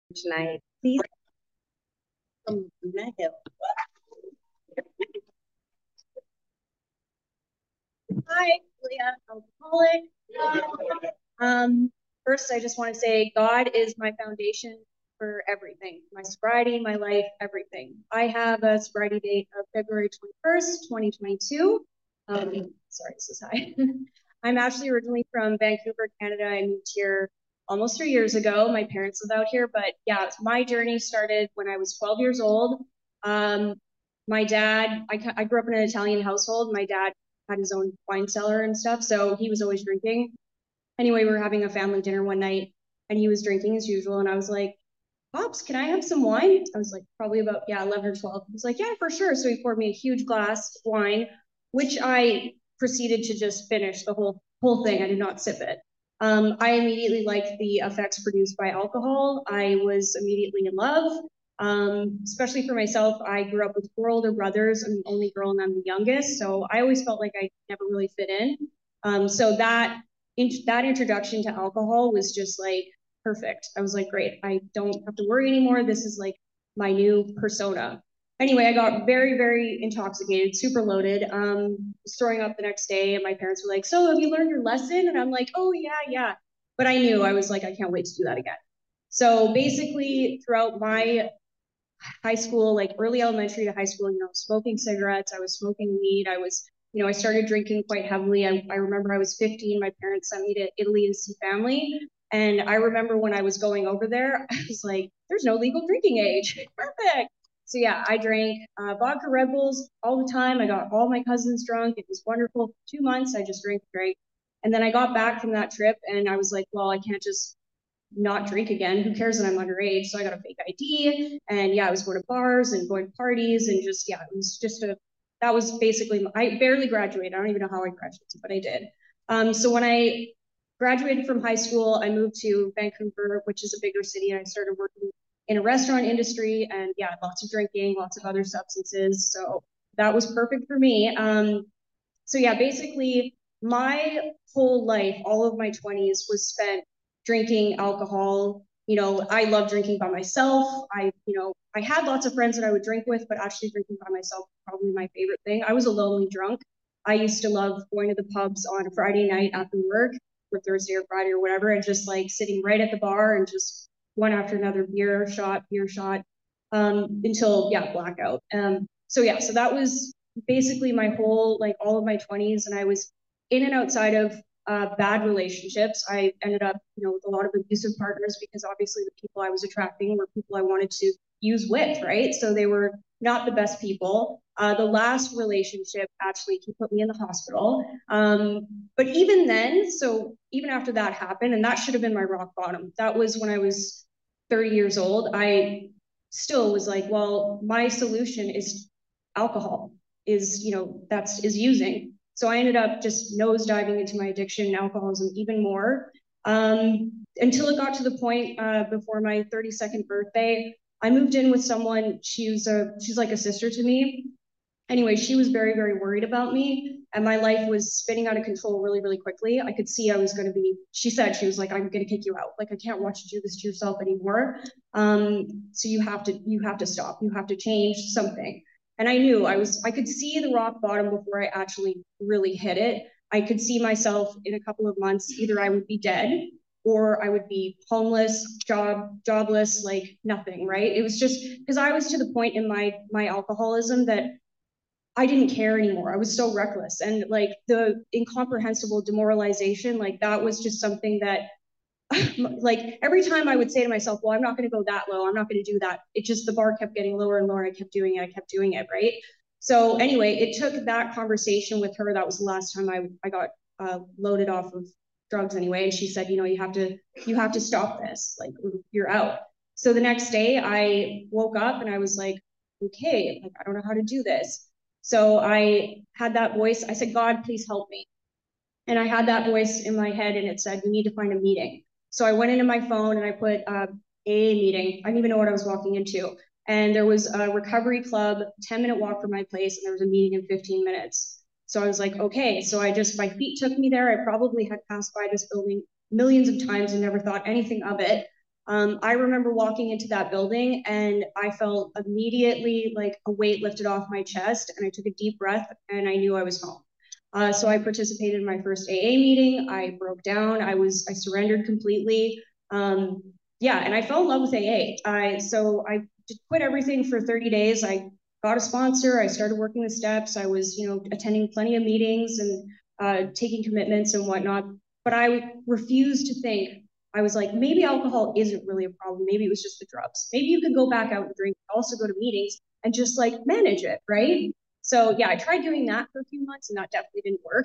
tonight. Please. Hi, Leah, alcoholic. First, I just want to say God is my foundation for everything. My sobriety, my life, everything. I have a sobriety date of February 21st, 2022. Sorry, this is high. I'm actually originally from Vancouver, Canada. I moved here almost 3 years ago. My parents live out here, but yeah, my journey started when I was 12 years old. My dad, I grew up in an Italian household. My dad had his own wine cellar and stuff, so he was always drinking. Anyway, we were having a family dinner one night, and he was drinking as usual, and I was like, Pops, can I have some wine? I was like, probably about, 11 or 12. He was like, yeah, for sure. So he poured me a huge glass of wine, which I proceeded to just finish the whole thing. I did not sip it. I immediately liked the effects produced by alcohol. I was immediately in love. Especially for myself, I grew up with 4 older brothers. I'm the only girl and I'm the youngest. So I always felt like I never really fit in. So that introduction to alcohol was just like perfect. I was like, great, I don't have to worry anymore. This is like my new persona. Anyway, I got very, very intoxicated, super loaded. Was throwing up the next day, and my parents were like, so have you learned your lesson? And I'm like, oh yeah. But I knew, I was like, I can't wait to do that again. So basically, throughout my high school, like early elementary to high school, smoking cigarettes, I was smoking weed, I started drinking quite heavily. I remember I was 15, my parents sent me to Italy to see family. And I remember when I was going over there, I was like, there's no legal drinking age. Perfect. So yeah, I drank vodka Red Bulls all the time. I got all my cousins drunk. It was wonderful. For 2 months, I just drank. And then I got back from that trip and I was like, well, I can't just not drink again. Who cares that I'm underage? So I got a fake ID, and yeah, I was going to bars and going to parties, and just it was just that was basically, I barely graduated. I don't even know how I graduated, but I did. So when I graduated from high school, I moved to Vancouver, which is a bigger city, and I started working in a restaurant industry, and yeah, lots of drinking, lots of other substances. So that was perfect for me. So yeah, basically my whole life, all of my 20s was spent drinking alcohol. I love drinking by myself. I had lots of friends that I would drink with, but actually drinking by myself was probably my favorite thing. I was a lonely drunk. I used to love going to the pubs on a Friday night after work, or Thursday or Friday or whatever, and just like sitting right at the bar and just one after another beer shot, until blackout. So that was basically my whole, like all of my 20s, and I was in and outside of bad relationships. I ended up, with a lot of abusive partners because obviously the people I was attracting were people I wanted to use with, right? So they were not the best people. The last relationship, actually, he put me in the hospital. But even then, so even after that happened, and that should have been my rock bottom. That was when I was 30 years old. I still was like, well, my solution is alcohol, is using. So I ended up just nosediving into my addiction and alcoholism even more, until it got to the point before my 32nd birthday. I moved in with someone. She's like a sister to me. Anyway, she was very, very worried about me, and my life was spinning out of control really, really quickly. I could see I was going to be, she was like, I'm going to kick you out. Like, I can't watch you do this to yourself anymore. So you have to stop. You have to change something. And I knew I could see the rock bottom before I actually really hit it. I could see myself in a couple of months, either I would be dead or I would be homeless, jobless, like nothing, right? It was just because I was to the point in my alcoholism that I didn't care anymore. I was so reckless. And like the incomprehensible demoralization, like that was just something that like every time I would say to myself, well, I'm not going to go that low. I'm not going to do that. It just, the bar kept getting lower and lower. I kept doing it. Right. So anyway, it took that conversation with her. That was the last time I got loaded off of drugs anyway. And she said, you have to stop this. Like, you're out. So the next day I woke up and I was like, okay, like, I don't know how to do this. So I had that voice. I said, God, please help me. And I had that voice in my head and it said, you need to find a meeting. So I went into my phone and I put AA meeting. I didn't even know what I was walking into. And there was a recovery club, 10-minute walk from my place, and there was a meeting in 15 minutes. So I was like, okay. So my feet took me there. I probably had passed by this building millions of times and never thought anything of it. I remember walking into that building and I felt immediately like a weight lifted off my chest, and I took a deep breath and I knew I was home. So I participated in my first AA meeting. I broke down. I surrendered completely. Yeah, and I fell in love with AA. So I just quit everything for 30 days. I got a sponsor. I started working the steps. I was, attending plenty of meetings and taking commitments and whatnot. But I refused to think. I was like, maybe alcohol isn't really a problem. Maybe it was just the drugs. Maybe you could go back out and drink, also go to meetings and just like manage it, right? So yeah, I tried doing that for a few months and that definitely didn't work.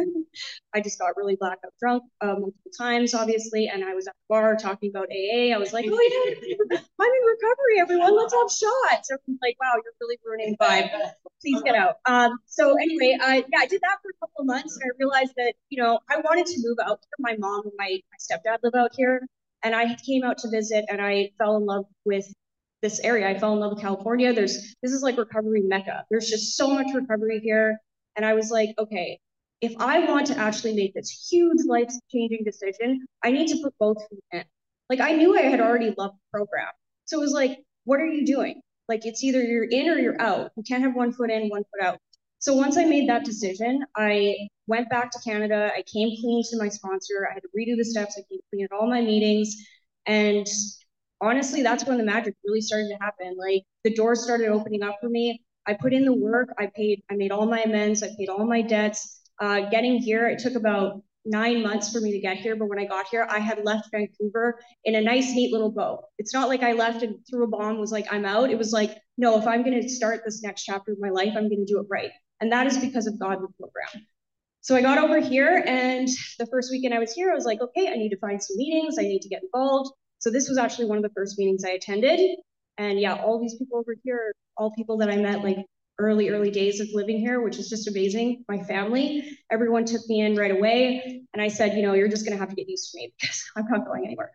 I just got really blackout drunk multiple times, obviously, and I was at the bar talking about AA. I was like, oh yeah, I'm in recovery, everyone. Let's have shots. Everyone's like, wow, you're really ruining the vibe. Please get out. So anyway, I did that for a couple of months, and I realized that, I wanted to move out here. My mom and my stepdad live out here, and I came out to visit, and I fell in love with this area. I fell in love with California. This is like recovery mecca. There's just so much recovery here. And I was like, okay, if I want to actually make this huge life-changing decision, I need to put both feet in. Like I knew I had already loved the program. So it was like, what are you doing? Like it's either you're in or you're out. You can't have one foot in, one foot out. So once I made that decision, I went back to Canada. I came clean to my sponsor. I had to redo the steps. I came clean at all my meetings. And honestly, that's when the magic really started to happen. Like the doors started opening up for me. I put in the work. I made all my amends. I paid all my debts. Getting here, it took about 9 months for me to get here. But when I got here, I had left Vancouver in a nice, neat little bow. It's not like I left and threw a bomb, was like, I'm out. It was like, no, if I'm going to start this next chapter of my life, I'm going to do it right. And that is because of God and the program. So I got over here, and the first weekend I was here, I was like, okay, I need to find some meetings. I need to get involved. So this was actually one of the first meetings I attended. And yeah, all these people over here are all people that I met like early days of living here, which is just amazing. My family, everyone took me in right away. And I said, you're just going to have to get used to me because I'm not going anywhere.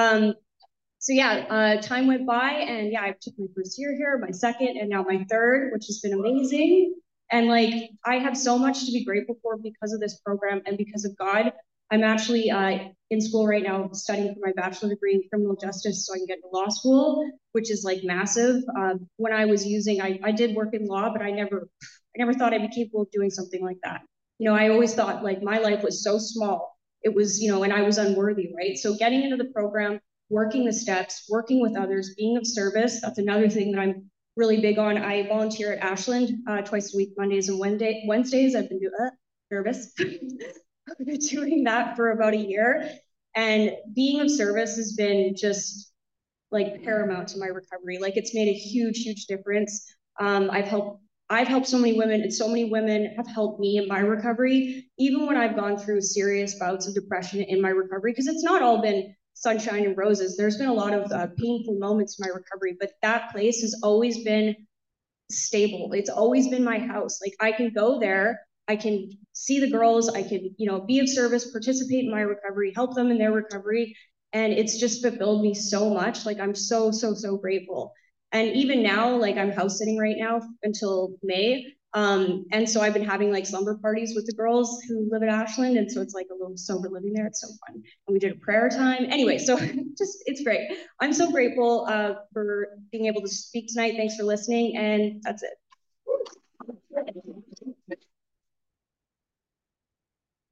So yeah, time went by, and yeah, I took my first year here, my second, and now my third, which has been amazing. And like, I have so much to be grateful for because of this program and because of God. I'm actually in school right now studying for my bachelor degree in criminal justice so I can get to law school, which is like massive. When I was I did work in law, but I never thought I'd be capable of doing something like that. I always thought like my life was so small. It was, and I was unworthy, right? So getting into the program, working the steps, working with others, being of service, that's another thing that I'm really big on. I volunteer at Ashland twice a week, Mondays and Wednesdays. I've been doing nervous. I've been doing that for about a year, and being of service has been just like paramount to my recovery. Like it's made a huge difference. I've helped so many women, and so many women have helped me in my recovery, even when I've gone through serious bouts of depression in my recovery, because it's not all been sunshine and roses. There's been a lot of painful moments in my recovery, but that place has always been stable. It's always been my house. Like I can go there, I can see the girls, I can, be of service, participate in my recovery, help them in their recovery. And it's just fulfilled me so much. Like I'm so grateful. And even now, like I'm house sitting right now until May. And so I've been having like slumber parties with the girls who live at Ashland. And so it's like a little sober living there. It's so fun. And we did a prayer time. Anyway, so it's great. I'm so grateful for being able to speak tonight. Thanks for listening. And that's it.